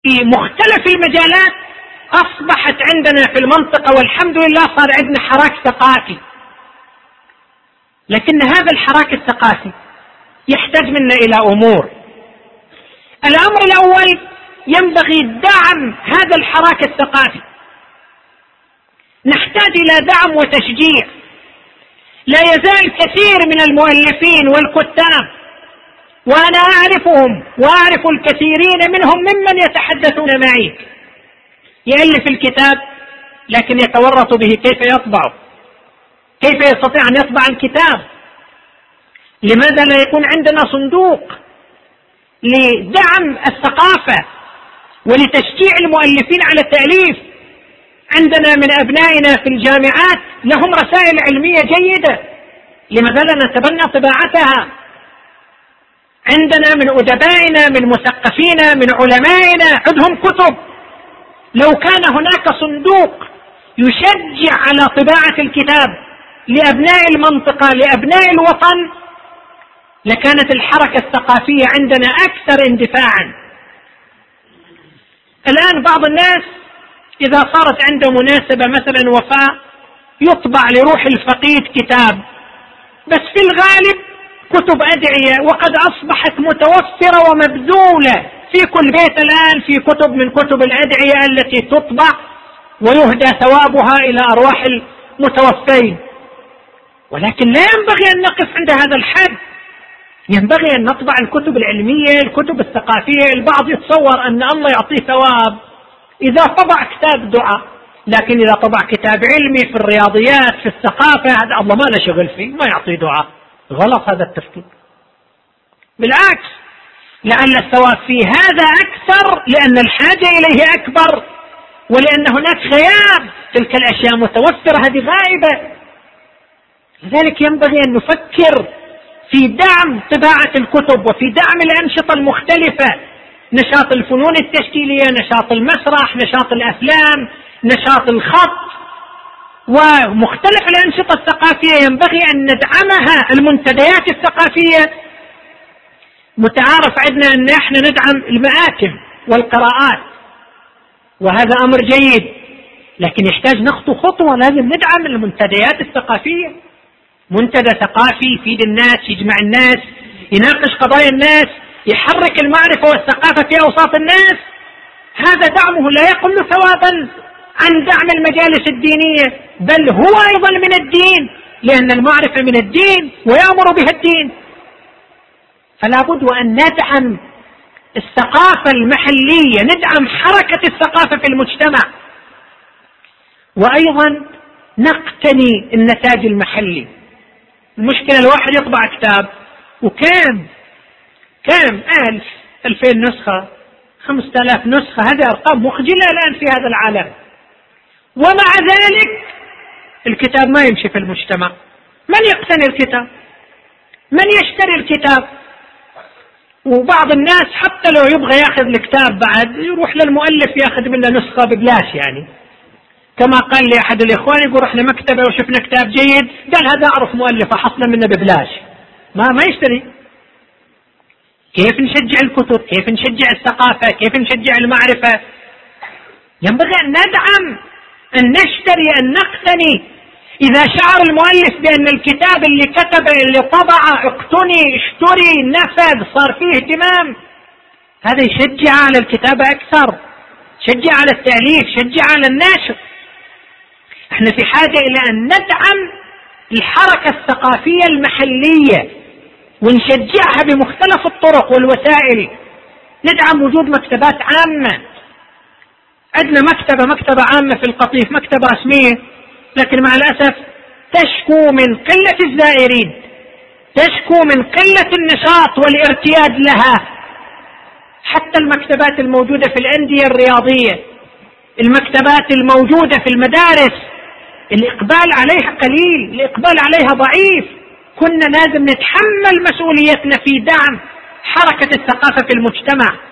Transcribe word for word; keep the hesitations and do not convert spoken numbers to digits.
في مختلف المجالات أصبحت عندنا في المنطقة، والحمد لله صار عندنا حراك ثقافي. لكن هذا الحراك الثقافي يحتاج منا إلى أمور. الأمر الأول، ينبغي دعم هذا الحراك الثقافي. نحتاج إلى دعم وتشجيع. لا يزال كثير من المؤلفين والكتاب، وأنا أعرفهم وأعرف الكثيرين منهم ممن يتحدثون معي، يألف الكتاب لكن يتورط به كيف يطبعه، كيف يستطيع أن يطبع الكتاب. لماذا لا يكون عندنا صندوق لدعم الثقافة ولتشجيع المؤلفين على التأليف؟ عندنا من أبنائنا في الجامعات لهم رسائل علمية جيدة، لماذا لا نتبنى طباعتها؟ عندنا من أدبائنا، من مثقفينا، من علمائنا عندهم كتب. لو كان هناك صندوق يشجع على طباعة الكتاب لأبناء المنطقة، لأبناء الوطن، لكانت الحركة الثقافية عندنا أكثر اندفاعا. الآن بعض الناس إذا صارت عنده مناسبة مثلا وفاة يطبع لروح الفقيد كتاب، بس في الغالب كتب أدعية، وقد أصبحت متوفرة ومبذولة في كل بيت الآن في كتب من كتب الأدعية التي تطبع ويهدى ثوابها إلى أرواح المتوفين. ولكن لا ينبغي أن نقف عند هذا الحد، ينبغي أن نطبع الكتب العلمية، الكتب الثقافية. البعض يتصور أن الله يعطيه ثواب إذا طبع كتاب دعاء، لكن إذا طبع كتاب علمي في الرياضيات في الثقافة هذا الله ما له شغل فيه، ما يعطيه دعاء. غلط هذا التفكير، بالعكس، لأن الثواب في هذا أكثر لأن الحاجة إليه أكبر، ولأن هناك غياب، تلك الأشياء متوفرة هذه غائبة. لذلك ينبغي أن نفكر في دعم طباعة الكتب وفي دعم الأنشطة المختلفة، نشاط الفنون التشكيلية، نشاط المسرح، نشاط الأفلام، نشاط الخط، ومختلف الأنشطة الثقافية ينبغي أن ندعمها. المنتديات الثقافية متعارف عندنا أن احنا ندعم المآتم والقراءات، وهذا أمر جيد، لكن يحتاج نخطو خطوة. لازم ندعم المنتديات الثقافية، منتدى ثقافي يفيد الناس، يجمع الناس، يناقش قضايا الناس، يحرك المعرفة والثقافة في أوساط الناس. هذا دعمه لا يقل ثوابا عن دعم المجالس الدينية، بل هو أيضا من الدين، لأن المعرفة من الدين ويأمر بها الدين. فلا بد وأن ندعم الثقافة المحلية، ندعم حركة الثقافة في المجتمع، وأيضا نقتني النتاج المحلي. المشكلة الواحد يطبع كتاب وكام كام ألف ألفين نسخة، خمسة آلاف نسخة، هذه أرقام مخجلة الآن في هذا العالم، ومع ذلك الكتاب ما يمشي في المجتمع. من يقتني الكتاب؟ من يشتري الكتاب؟ وبعض الناس حتى لو يبغى ياخذ الكتاب بعد يروح للمؤلف ياخذ منه نسخة ببلاش، يعني كما قال لي أحد الإخوان، يقول رحنا مكتبة وشفنا كتاب جيد، قال هذا أعرف مؤلف حصل منه ببلاش، ما ما يشتري. كيف نشجع الكتب؟ كيف نشجع الثقافة؟ كيف نشجع المعرفة؟ ينبغي أن ندعم، أن نشتري، أن نقتني. إذا شعر المؤلف بأن الكتاب اللي كتبه اللي طبعه اقتني، اشتري، نفذ، صار فيه اهتمام، هذا يشجع على الكتابة أكثر، يشجع على التأليف، يشجع على النشر. احنا في حاجة إلى أن ندعم الحركة الثقافية المحلية ونشجعها بمختلف الطرق والوسائل. ندعم وجود مكتبات عامة. عندنا مكتبة مكتبة عامة في القطيف، مكتبة رسمية، لكن مع الأسف تشكو من قلة الزائرين، تشكو من قلة النشاط والارتياد لها. حتى المكتبات الموجودة في الأندية الرياضية، المكتبات الموجودة في المدارس، الإقبال عليها قليل، الإقبال عليها ضعيف. كنا لازم نتحمل مسؤوليتنا في دعم حركة الثقافة في المجتمع.